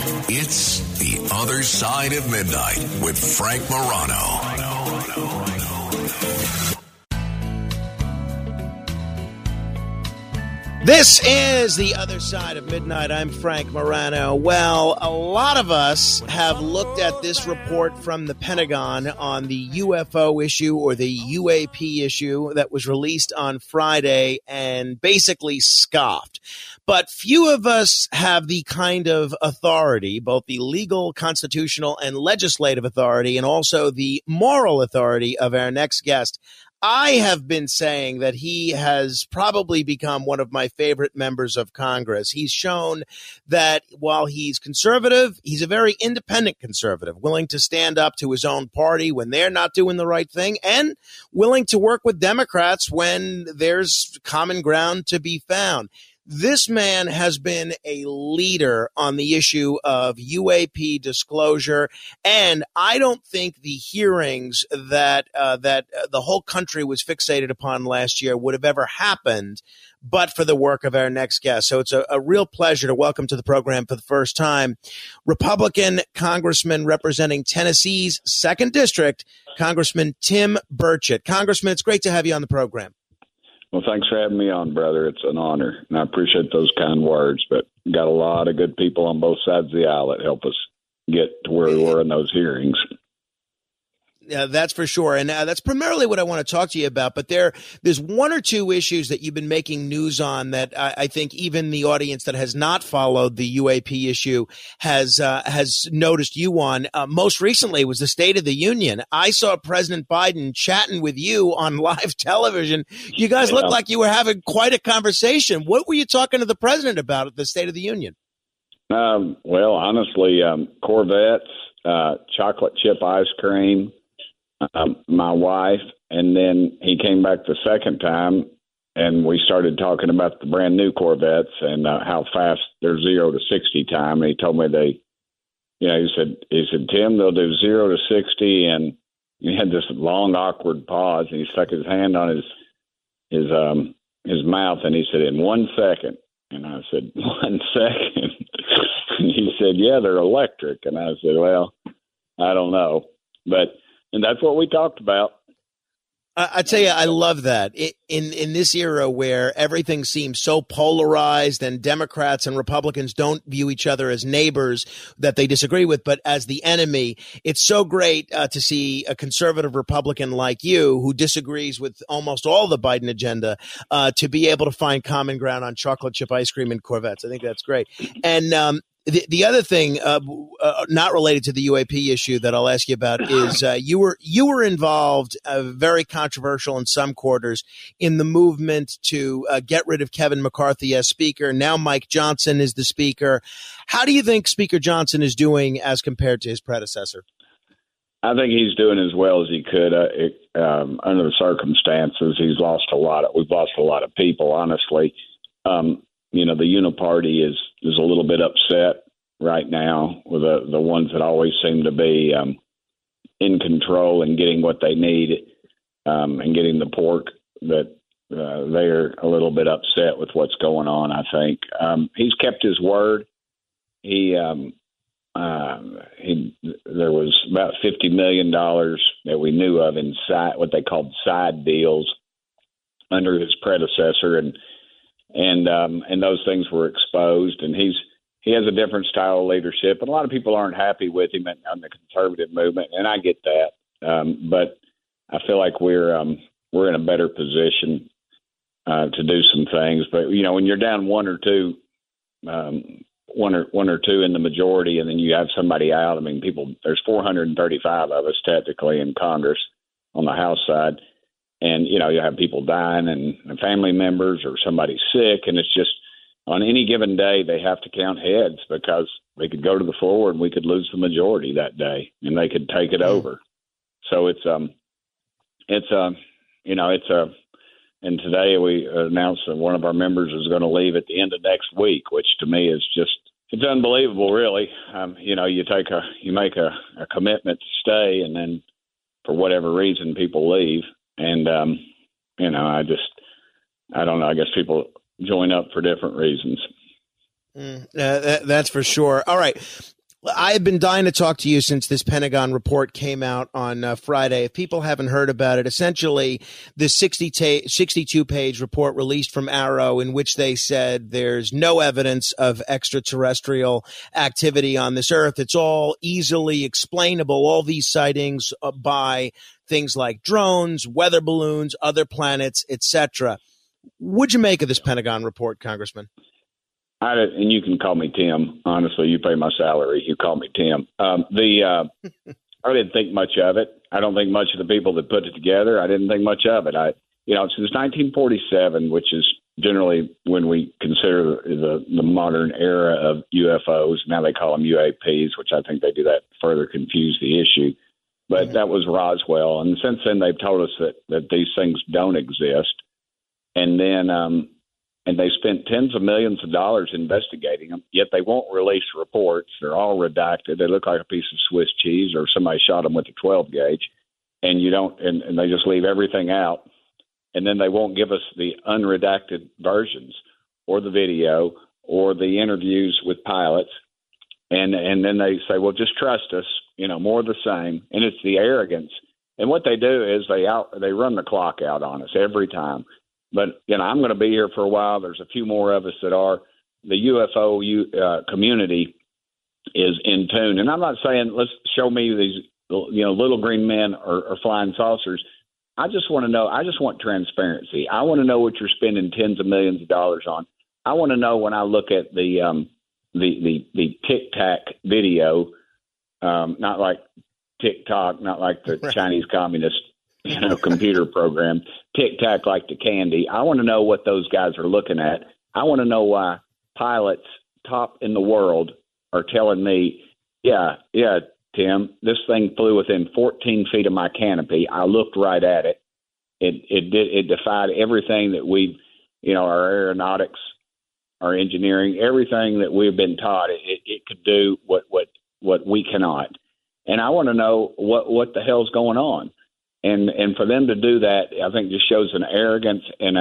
It's The Other Side of Midnight with Frank Morano. This is The Other Side of Midnight. I'm Frank Morano. Well, a lot of us have looked at this report from the Pentagon on the UFO issue or the UAP issue that was released on Friday and basically scoffed. But few of us have the kind of authority, both the legal, constitutional, and legislative authority, and also the moral authority of our next guest. I have been saying that he has probably become one of my favorite members of Congress. He's shown that while he's conservative, he's a very independent conservative, willing to stand up to his own party when they're not doing the right thing and willing to work with Democrats when there's common ground to be found. This man has been a leader on the issue of UAP disclosure, and I don't think the hearings that the whole country was fixated upon last year would have ever happened but for the work of our next guest. So it's a real pleasure to welcome to the program for the first time Republican Congressman representing Tennessee's 2nd District, Congressman Tim Burchett. Congressman, it's great to have you on the program. Well, thanks for having me on, brother. It's an honor, and I appreciate those kind words. But got a lot of good people on both sides of the aisle that help us get to where we were in those hearings. Yeah, that's for sure. And that's primarily what I want to talk to you about. But there's one or two issues that you've been making news on that I think even the audience that has not followed the UAP issue has noticed you on. Most recently was the State of the Union. I saw President Biden chatting with you on live television. You guys looked like you were having quite a conversation. What were you talking to the president about at the State of the Union? Well, honestly, Corvettes, chocolate chip ice cream, my wife, and then he came back the second time, and we started talking about the brand new Corvettes and how fast their 0 to 60 time. And he told me he said, Tim, they'll do 0 to 60, and he had this long awkward pause, and he stuck his hand on his mouth, and he said, in 1 second. And I said, 1 second? And he said, yeah, they're electric. And I said, well, I don't know, and that's what we talked about. I tell you, I love that. In this era where everything seems so polarized and Democrats and Republicans don't view each other as neighbors that they disagree with, but as the enemy, it's so great to see a conservative Republican like you who disagrees with almost all the Biden agenda to be able to find common ground on chocolate chip ice cream and Corvettes. I think that's great. And the other thing, not related to the UAP issue that I'll ask you about is you were involved, very controversial in some quarters, in the movement to get rid of Kevin McCarthy as Speaker. Now Mike Johnson is the Speaker. How do you think Speaker Johnson is doing as compared to his predecessor? I think he's doing as well as he could under the circumstances. We've lost a lot of people, honestly. The Uniparty is a little bit upset right now with the ones that always seem to be in control and getting what they need and getting the pork, that they're a little bit upset with what's going on, I think. He's kept his word. There was about $50 million that we knew of inside what they called side deals under his predecessor, and those things were exposed, and he has a different style of leadership, and a lot of people aren't happy with him on the conservative movement, and I get that. But I feel like we're in a better position to do some things. But when you're down one or two in the majority, and then you have somebody out. I mean, there's 435 of us technically in Congress on the House side. And, you have people dying and family members or somebody sick. And it's just on any given day, they have to count heads because they could go to the floor and we could lose the majority that day and they could take it over. So and today we announced that one of our members is going to leave at the end of next week, which to me is it's unbelievable, really. You make a commitment to stay, and then for whatever reason, people leave. And, I don't know. I guess people join up for different reasons. That's for sure. All right. I've been dying to talk to you since this Pentagon report came out on Friday. If people haven't heard about it, essentially the 62-page report released from AARO in which they said there's no evidence of extraterrestrial activity on this Earth. It's all easily explainable, all these sightings by things like drones, weather balloons, other planets, etc. What'd you make of this Pentagon report, Congressman? And you can call me Tim. Honestly, you pay my salary. You call me Tim. I didn't think much of it. I don't think much of the people that put it together. I didn't think much of it. Since 1947, which is generally when we consider the modern era of UFOs. Now they call them UAPs, which I think they do that to further confuse the issue. But that was Roswell, and since then they've told us that these things don't exist. And then and they spent tens of millions of dollars investigating them, yet they won't release reports. They're all redacted. They look like a piece of Swiss cheese, or somebody shot them with a 12 gauge, and and they just leave everything out. And then they won't give us the unredacted versions, or the video, or the interviews with pilots. And then they say, well, just trust us, more of the same. And it's the arrogance. And what they do is they run the clock out on us every time. But, I'm going to be here for a while. There's a few more of us that are. The UFO community is in tune. And I'm not saying, let's show me these, little green men or flying saucers. I just want to know. I just want transparency. I want to know what you're spending tens of millions of dollars on. I want to know when I look at the Tic Tac video, not like TikTok, not like the Chinese Communist computer program, Tic Tac like the candy. I want to know what those guys are looking at. I want to know why pilots top in the world are telling me, yeah, Tim, this thing flew within 14 feet of my canopy. I looked right at it. It defied everything that our aeronautics, our engineering, everything that we've been taught. It could do what we cannot. And I want to know what the hell's going on. And for them to do that, I think just shows an arrogance and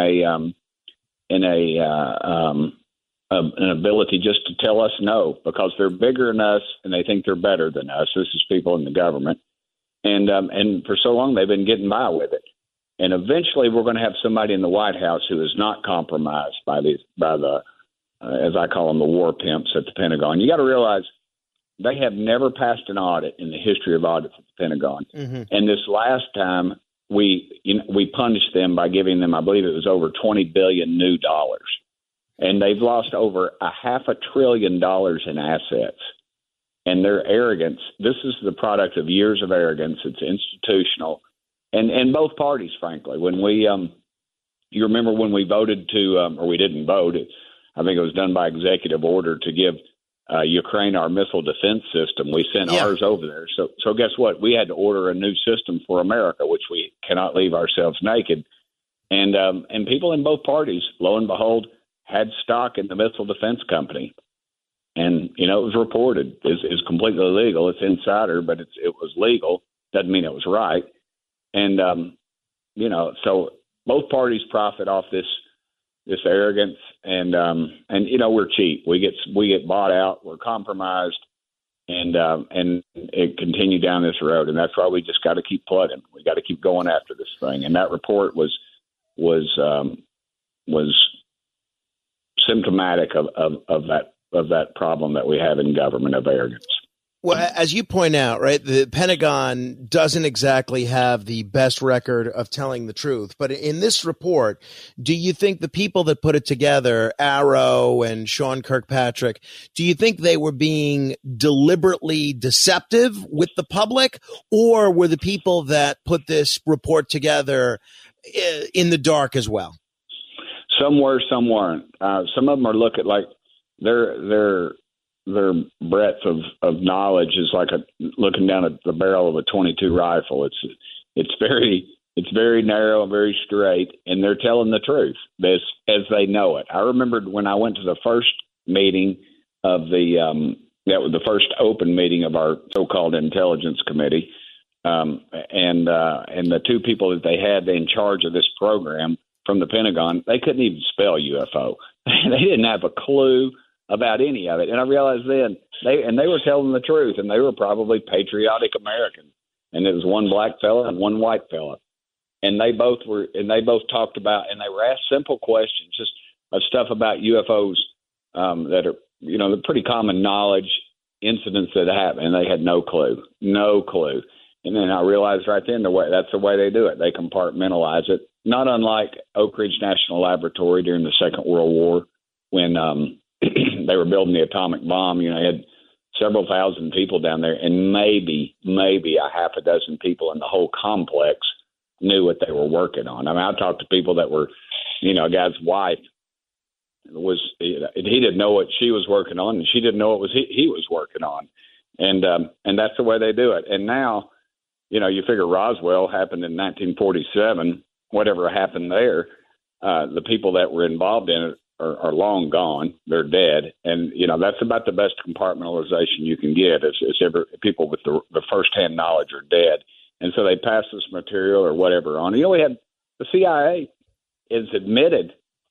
an ability just to tell us no, because they're bigger than us and they think they're better than us. This is people in the government, and for so long they've been getting by with it. And eventually, we're going to have somebody in the White House who is not compromised by the as I call them, the war pimps at the Pentagon. You got to realize they have never passed an audit in the history of audits at the Pentagon. Mm-hmm. And this last time, we punished them by giving them, I believe it was over $20 billion new dollars. And they've lost over $500 billion in assets. And their arrogance, this is the product of years of arrogance. It's institutional. And both parties, frankly. When we, you remember when we voted to, or we didn't vote, I think it was done by executive order to give Ukraine our missile defense system. We sent ours over there. So guess what? We had to order a new system for America, which we cannot leave ourselves naked. And people in both parties, lo and behold, had stock in the missile defense company. And, it was reported. It's completely legal. It's insider, but it was legal. Doesn't mean it was right. And, so both parties profit off this arrogance, and we're cheap. We get bought out. We're compromised, and it continued down this road. And that's why we just got to keep plugging. We got to keep going after this thing. And that report was symptomatic of that problem that we have in government of arrogance. Well, as you point out, right, the Pentagon doesn't exactly have the best record of telling the truth. But in this report, do you think the people that put it together, AARO and Sean Kirkpatrick, do you think they were being deliberately deceptive with the public, or were the people that put this report together in the dark as well? Some were, some weren't. Some of them are looking like their breadth of knowledge is like looking down at the barrel of a .22 rifle. It's very narrow and very straight, and they're telling the truth as they know it. I remembered when I went to the first meeting of that was the first open meeting of our so-called intelligence committee, and the two people that they had in charge of this program from the Pentagon, they couldn't even spell UFO. They didn't have a clue about any of it. And I realized then they were telling the truth, and they were probably patriotic Americans. And it was one black fella and one white fella. And they both talked about, and they were asked simple questions, just of stuff about UFOs that are, the pretty common knowledge incidents that happen, and they had no clue. And then I realized right then that's the way they do it. They compartmentalize it, not unlike Oak Ridge National Laboratory during the Second World War when they were building the atomic bomb. They had several thousand people down there, and maybe a half a dozen people in the whole complex knew what they were working on. I mean, I talked to people that were, a guy's wife he didn't know what she was working on, and she didn't know what he was working on. And that's the way they do it. And now, you figure Roswell happened in 1947, whatever happened there, the people that were involved in it are long gone. They're dead. And, that's about the best compartmentalization you can get is people with the firsthand knowledge are dead. And so they pass this material or whatever on. We had the CIA has admitted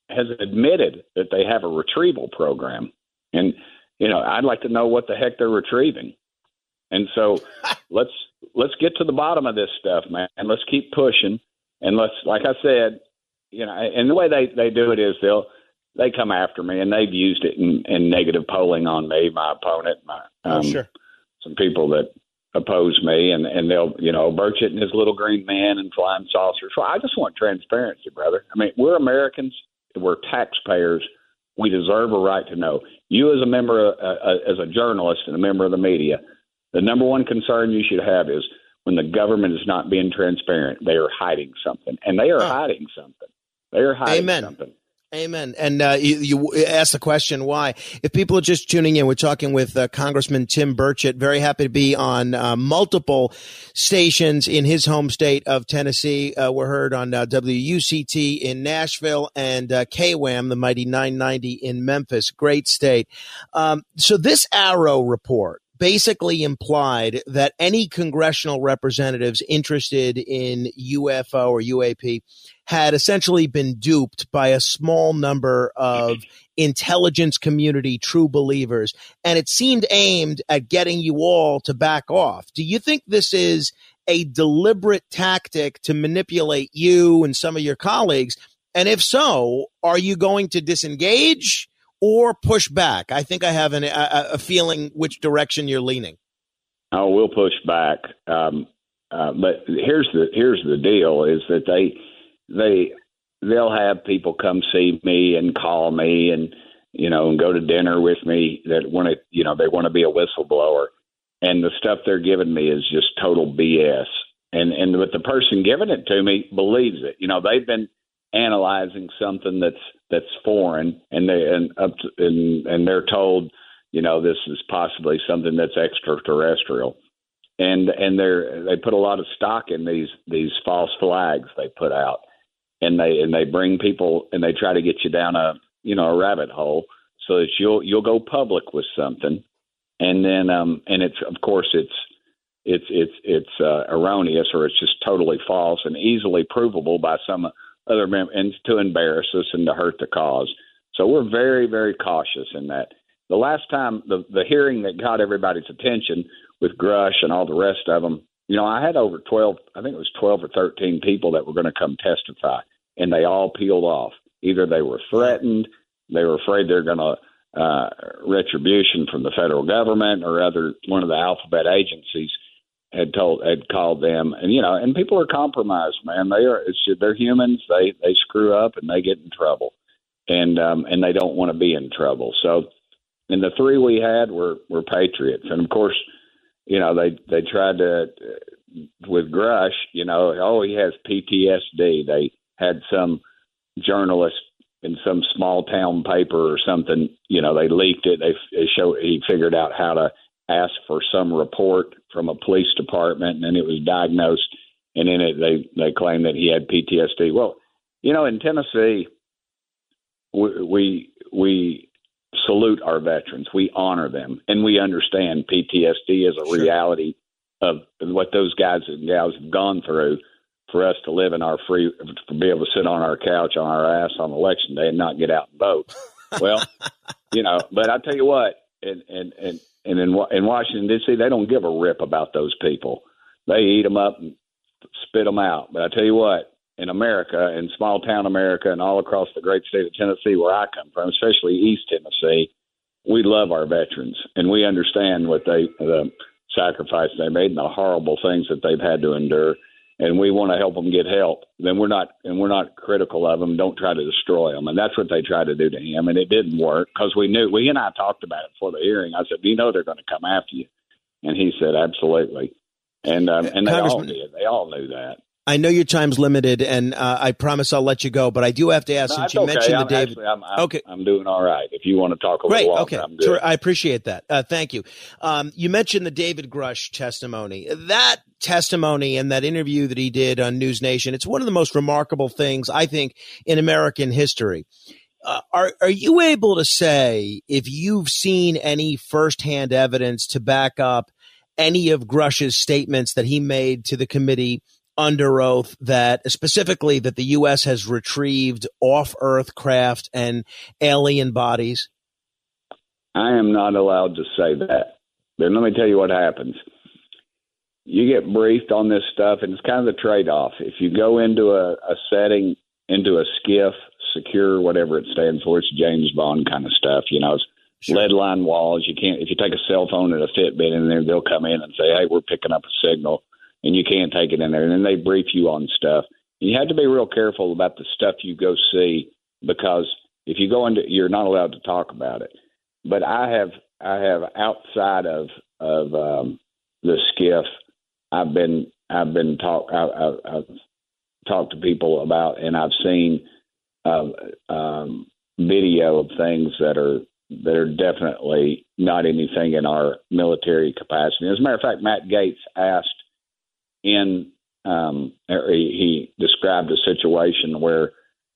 that they have a retrieval program. And, I'd like to know what the heck they're retrieving. And so let's get to the bottom of this stuff, man, and let's keep pushing. And let's, like I said, and the way they do it is they come after me, and they've used it in negative polling on me, my opponent, sure. Some people that oppose me, and they'll, Burchett and his little green man and flying saucers. So I just want transparency, brother. I mean, we're Americans. We're taxpayers. We deserve a right to know. You as a member, as a journalist and a member of the media, the number one concern you should have is when the government is not being transparent, they are hiding something, and they are hiding something. They are hiding something. Amen. And you asked the question why. If people are just tuning in, we're talking with Congressman Tim Burchett. Very happy to be on multiple stations in his home state of Tennessee. We're heard on WUCT in Nashville and KWAM, the mighty 990 in Memphis. Great state. So this Arrow report basically implied that any congressional representatives interested in UFO or UAP had essentially been duped by a small number of intelligence community true believers, and it seemed aimed at getting you all to back off. Do you think this is a deliberate tactic to manipulate you and some of your colleagues? And if so, are you going to disengage or push back? I think I have a feeling which direction you're leaning. Oh, we'll push back. But here's the deal: is that they'll have people come see me and call me and and go to dinner with me that want to they want to be a whistleblower, and the stuff they're giving me is just total BS. But the person giving it to me believes it. They've been analyzing something that's foreign, and they're told, this is possibly something that's extraterrestrial, and they put a lot of stock in these false flags they put out, and they bring people and they try to get you down a rabbit hole so that you'll go public with something, and then and it's of course it's erroneous, or it's just totally false and easily provable by some other and to embarrass us and to hurt the cause. So we're very, very cautious in that. The last time, the hearing that got everybody's attention with Grush and all the rest of them, I had over 12, I think it was 12 or 13 people that were going to come testify, and they all peeled off. Either they were threatened, they were afraid they're going to retribution from the federal government, or one of the alphabet agencies had called them, and people are compromised, man. They're humans. They screw up and they get in trouble, and they don't want to be in trouble. So, and the three we had were patriots, and of course, they tried to with Grush. He has PTSD. They had some journalist in some small town paper or something. They leaked it. He figured out how to ask for some report from a police department, and then it was diagnosed, and in it they claimed that he had PTSD. Well, in Tennessee, we salute our veterans, we honor them, and we understand PTSD is a reality of what those guys and gals have gone through for us to live in to be able to sit on our couch on our ass on election day and not get out and vote. Well, but I tell you what, and in Washington, D.C., they don't give a rip about those people. They eat them up and spit them out. But I tell you what, in America, in small town America, and all across the great state of Tennessee, where I come from, especially East Tennessee, we love our veterans, and we understand the sacrifice they made and the horrible things that they've had to endure, and we want to help them get help. Then we're not critical of them. Don't try to destroy them, and that's what they tried to do to him, and it didn't work because we knew. We and I talked about it before the hearing. I said, they're going to come after you, and he said, absolutely, and they all did. They all knew that. I know your time's limited, and I promise I'll let you go, but I do have to ask, since you mentioned the David. Okay. I'm doing all right. If you want to talk a little longer, okay. I'm good. I appreciate that. Thank you. You mentioned the David Grush testimony. That testimony and that interview that he did on News Nation, it's one of the most remarkable things, I think, in American history. Are you able to say if you've seen any firsthand evidence to back up any of Grush's statements that he made to the committee under oath, that specifically that the U.S. has retrieved off-Earth craft and alien bodies? I am not allowed to say that. Then let me tell you what happens. You get briefed on this stuff, and it's kind of the trade-off. If you go into a setting, into a SCIF, secure, whatever it stands for, it's James Bond kind of stuff, it's Sure. lead line walls. You can't, if you take a cell phone and a Fitbit in there, they'll come in and say, hey, we're picking up a signal. And you can't take it in there. And then they brief you on stuff. And you have to be real careful about the stuff you go see, because if you go into, you're not allowed to talk about it. But I have outside of the SCIF, I've talked to people about, and I've seen video of things that are definitely not anything in our military capacity. As a matter of fact, Matt Gaetz asked. He described a situation where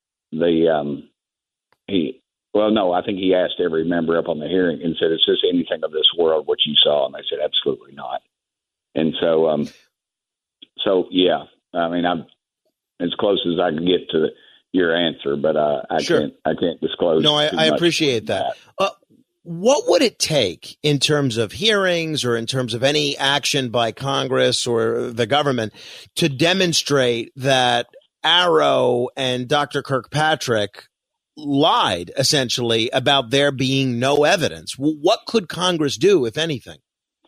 I think he asked every member up on the hearing and said, is this anything of this world, what you saw? And they said, absolutely not. And so yeah, I mean, I'm as close as I can get to your answer, but I can't disclose. No, I appreciate that. What would it take in terms of hearings or in terms of any action by Congress or the government to demonstrate that Arrow and Dr. Kirkpatrick lied, essentially, about there being no evidence? What could Congress do, if anything?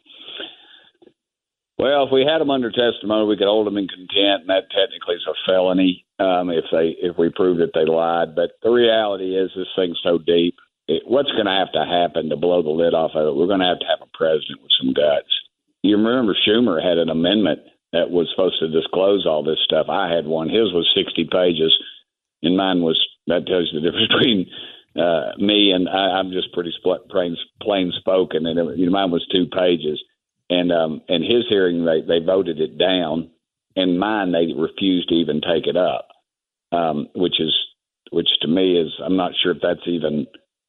Well, if we had them under testimony, we could hold them in contempt, and that technically is a felony if we prove that they lied. But the reality is this thing's so deep. What's going to have to happen to blow the lid off of it? We're going to have a president with some guts. You remember Schumer had an amendment that was supposed to disclose all this stuff. I had one. His was 60 pages, and mine was, that tells you the difference between me and I'm just pretty plain spoken, and mine was 2 pages. And his hearing, they voted it down, and mine they refused to even take it up, which to me is, I'm not sure if that's even.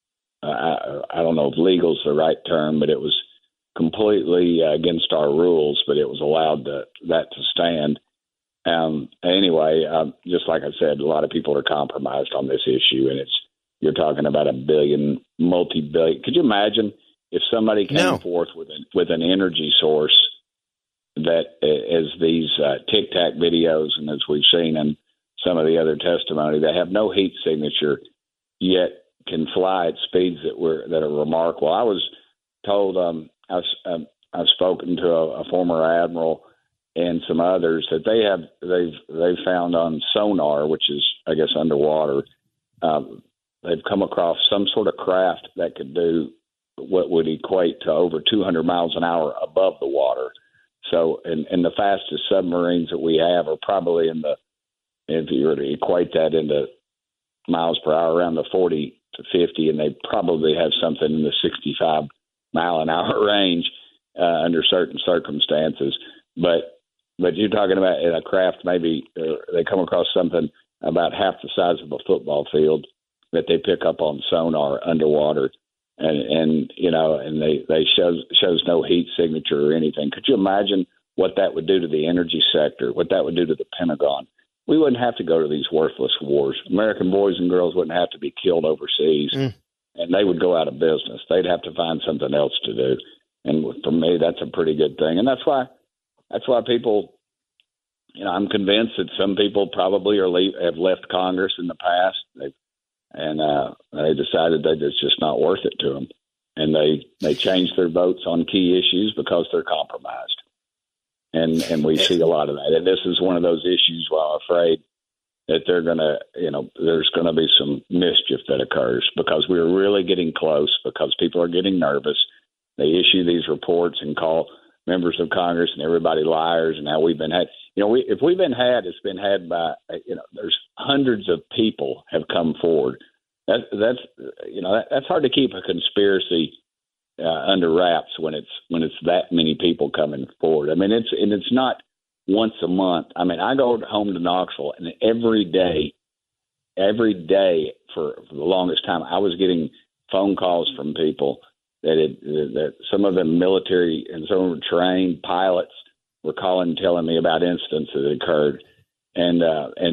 I don't know if legal is the right term, but it was completely against our rules, but it was allowed that to stand. Anyway, just like I said, a lot of people are compromised on this issue, and you're talking about a billion, multi-billion. Could you imagine if somebody came forth with an energy source that, as these Tic Tac videos, and as we've seen in some of the other testimony, they have no heat signature, yet can fly at speeds that are remarkable. I was told I've spoken to a former admiral and some others that they've found on sonar, which is, I guess, underwater. They've come across some sort of craft that could do what would equate to over 200 miles an hour above the water. So, and the fastest submarines that we have are probably if you were to equate that into miles per hour, around the 40 to 50, and they probably have something in the 65 mile an hour range under certain circumstances. But you're talking about in a craft, maybe they come across something about half the size of a football field that they pick up on sonar underwater, and they shows no heat signature or anything. Could you imagine what that would do to the energy sector? What that would do to the Pentagon? We wouldn't have to go to these worthless wars. American boys and girls wouldn't have to be killed overseas. and they would go out of business. They'd have to find something else to do. And for me, that's a pretty good thing. And that's why people, I'm convinced that some people probably have left Congress in the past. They decided that it's just not worth it to them. And they changed their votes on key issues because they're compromised. And we see a lot of that. And this is one of those issues where I'm afraid that there's going to be some mischief that occurs because we're really getting close because people are getting nervous. They issue these reports and call members of Congress and everybody liars. And now we've been had, if we've been had, it's been had by, there's hundreds of people have come forward. That's hard to keep a conspiracy under wraps when it's that many people coming forward. I mean, it's not once a month. I mean, I go home to Knoxville, and every day for the longest time, I was getting phone calls from people that some of them military and some of them trained pilots were calling, telling me about incidents that occurred, and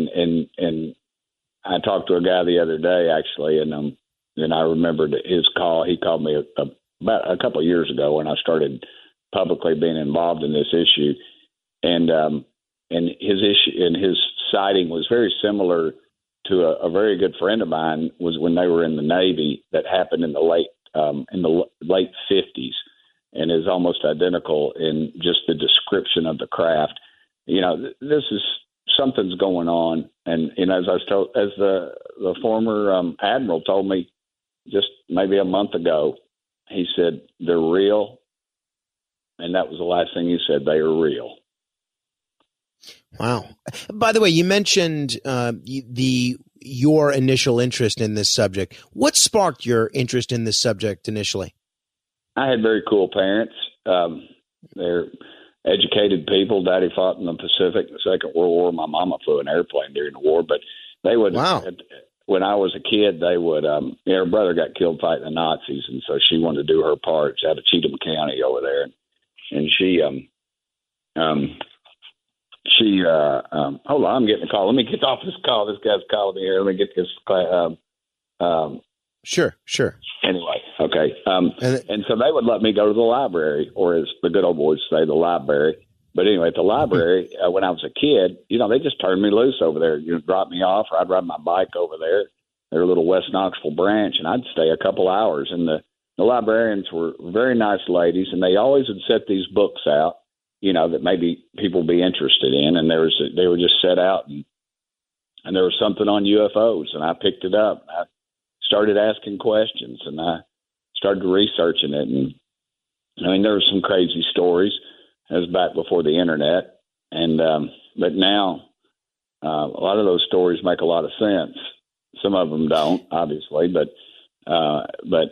I talked to a guy the other day actually, and I remembered his call. He called me about a couple of years ago when I started publicly being involved in this issue, and his issue and his sighting was very similar to a very good friend of mine was when they were in the Navy that happened in the late 50s, and is almost identical in just the description of the craft. This is something's going on, and as I was told, as the former admiral told me just maybe a month ago, he said they're real, and that was the last thing he said. They are real. Wow. By the way, you mentioned your initial interest in this subject. What sparked your interest in this subject initially? I had very cool parents. They're educated people. Daddy fought in the Pacific in the Second World War. My mama flew an airplane during the war, but they would. Wow. When I was a kid, they would. Her brother got killed fighting the Nazis, and so she wanted to do her part. She's out of Cheatham County over there, and she hold on, I'm getting a call. Let me get off this call. This guy's calling me here. Let me get this. Sure. Anyway, okay. And so they would let me go to the library, or as the good old boys say, the library. But anyway, at the library, when I was a kid, they just turned me loose over there. Drop me off, or I'd ride my bike over there, their little West Knoxville branch, and I'd stay a couple hours. And the librarians were very nice ladies, and they always would set these books out, that maybe people be interested in. And they were just set out, and there was something on UFOs, and I picked it up. I started asking questions, and I started researching it. And I mean, there were some crazy stories. It was back before the internet, and but now a lot of those stories make a lot of sense. Some of them don't, obviously, but I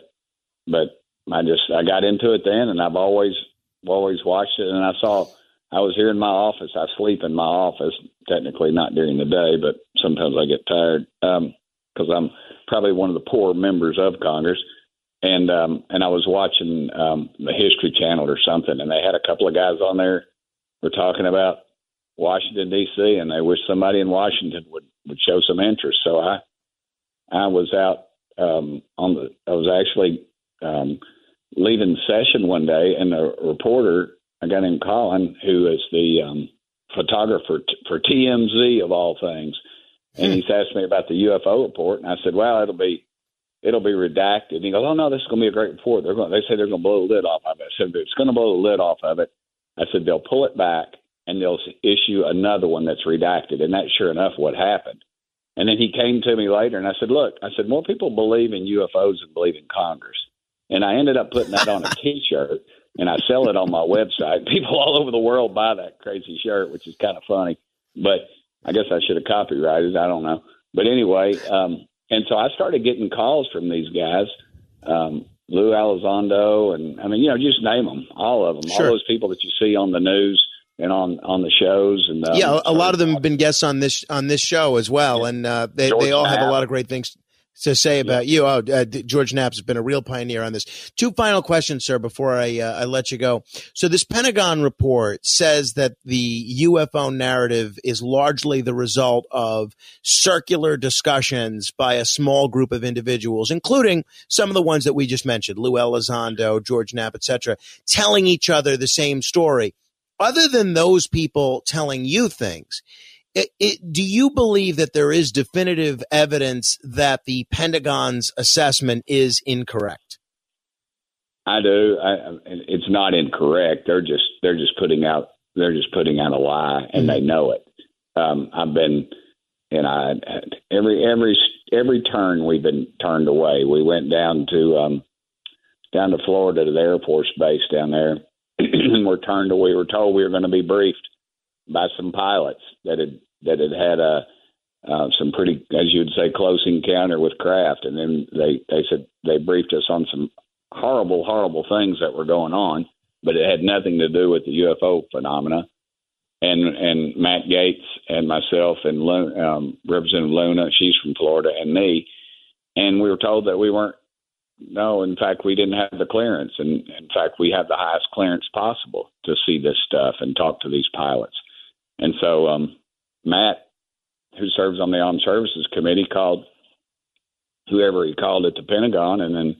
got into it then, and I've always watched it. And I was here in my office. I sleep in my office, technically not during the day, but sometimes I get tired because I'm probably one of the poor members of Congress. And I was watching the History Channel or something, and they had a couple of guys on there were talking about Washington, D.C., and they wish somebody in Washington would show some interest. So I was out I was actually leaving session one day, and a reporter, a guy named Colin, who is the photographer for TMZ of all things, and he's asked me about the UFO report, and I said, well, it'll be redacted. And he goes, oh, no, this is going to be a great report. They say they're going to blow the lid off of it. I said, it's going to blow the lid off of it. I said, they'll pull it back, and they'll issue another one that's redacted. And that's sure enough what happened. And then he came to me later, and I said, look, more people believe in UFOs than believe in Congress. And I ended up putting that on a T-shirt, and I sell it on my website. People all over the world buy that crazy shirt, which is kind of funny. But I guess I should have copyrighted it. I don't know. But anyway, and so I started getting calls from these guys, Lou Elizondo, and I mean, just name them, all of them, All those people that you see on the news and on the shows. And a lot of them have been guests on this show as well, and they all have a lot of great things to say about you. George Knapp has been a real pioneer on this. Two final questions, sir, before I let you go. So this Pentagon report says that the UFO narrative is largely the result of circular discussions by a small group of individuals, including some of the ones that we just mentioned, Lou Elizondo, George Knapp, etc., telling each other the same story. Other than those people telling you things, do you believe that there is definitive evidence that the Pentagon's assessment is incorrect? I do. It's not incorrect. They're just putting out a lie, and they know it. I've been, every turn we've been turned away. We went down to Florida to the Air Force Base down there, and we were told we were going to be briefed by some pilots that had some pretty, as you would say, close encounter with craft. And then they said they briefed us on some horrible, horrible things that were going on, but it had nothing to do with the UFO phenomena. And Matt Gaetz and myself and Representative Luna, she's from Florida, and me. And we were told that we weren't, no, in fact, we didn't have the clearance. And in fact, we have the highest clearance possible to see this stuff and talk to these pilots. And so, Matt, who serves on the Armed Services Committee, called whoever he called at the Pentagon, and then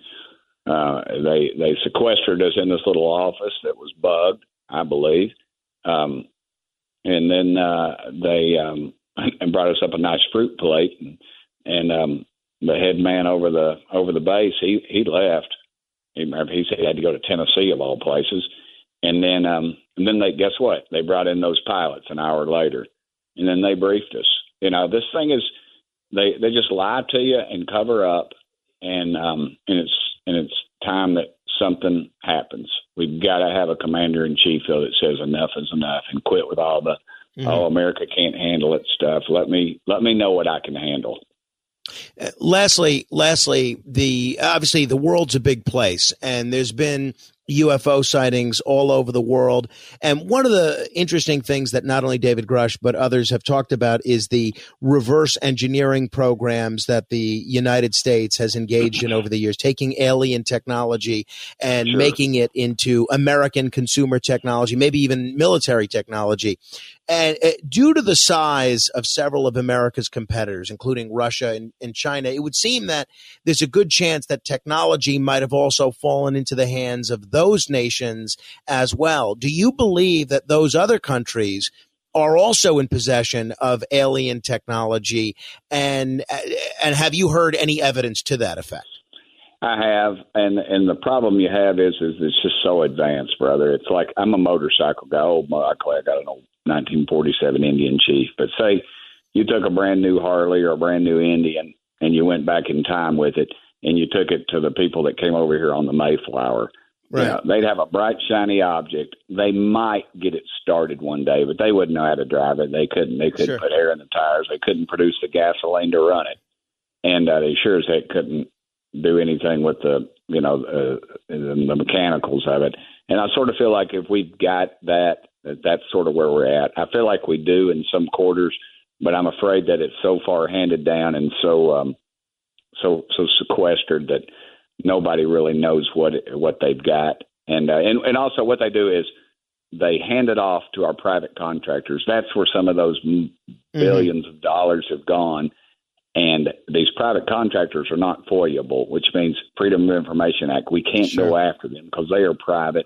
they sequestered us in this little office that was bugged, I believe, and then they brought us up a nice fruit plate, and the head man over the base, he left. He said he had to go to Tennessee of all places, and then they, guess what? They brought in those pilots an hour later. And then they briefed us. This thing is, they just lie to you and cover up, and it's time that something happens. We've got to have a commander in chief that says enough is enough and quit with all the America can't handle it stuff. Let me know what I can handle. Lastly, obviously the world's a big place, and there's been UFO sightings all over the world. And one of the interesting things that not only David Grush, but others have talked about is the reverse engineering programs that the United States has engaged in over the years, taking alien technology and making it into American consumer technology, maybe even military technology. And due to the size of several of America's competitors, including Russia and China, it would seem that there's a good chance that technology might have also fallen into the hands of those nations as well. Do you believe that those other countries are also in possession of alien technology? And have you heard any evidence to that effect? I have, and the problem you have is it's just so advanced, brother. It's like I'm a motorcycle guy, old motorcycle. I got an old 1947 Indian Chief. But say you took a brand new Harley or a brand new Indian and you went back in time with it and you took it to the people that came over here on the Mayflower. Right. They'd have a bright, shiny object. They might get it started one day, but they wouldn't know how to drive it. They couldn't put air in the tires. They couldn't produce the gasoline to run it. And they sure as heck couldn't do anything with the mechanicals of it. And I sort of feel like if we've got that's sort of where we're at. I feel like we do in some quarters, but I'm afraid that it's so far handed down and so sequestered that nobody really knows what they've got. And also what they do is they hand it off to our private contractors. That's where some of those billions of dollars have gone. And these private contractors are not FOIA-able, which means Freedom of Information Act. We can't go after them because they are private.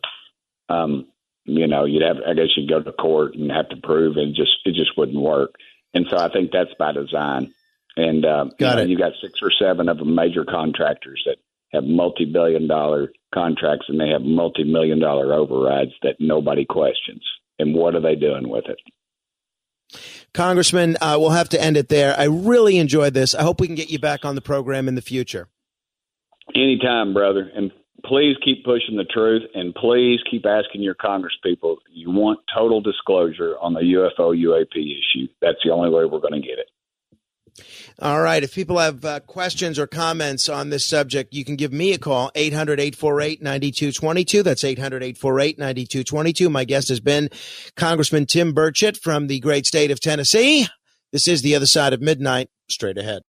You'd go to court and have to prove it just wouldn't work. And so I think that's by design. And you've got 6 or 7 of them major contractors that have multi-billion-dollar contracts, and they have multi-million-dollar overrides that nobody questions. And what are they doing with it? Congressman, we'll have to end it there. I really enjoyed this. I hope we can get you back on the program in the future. Anytime, brother. And please keep pushing the truth, and please keep asking your congresspeople. You want total disclosure on the UFO UAP issue. That's the only way we're going to get it. All right. If people have questions or comments on this subject, you can give me a call, 800-848-9222. That's 800-848-9222. My guest has been Congressman Tim Burchett from the great state of Tennessee. This is The Other Side of Midnight. Straight ahead.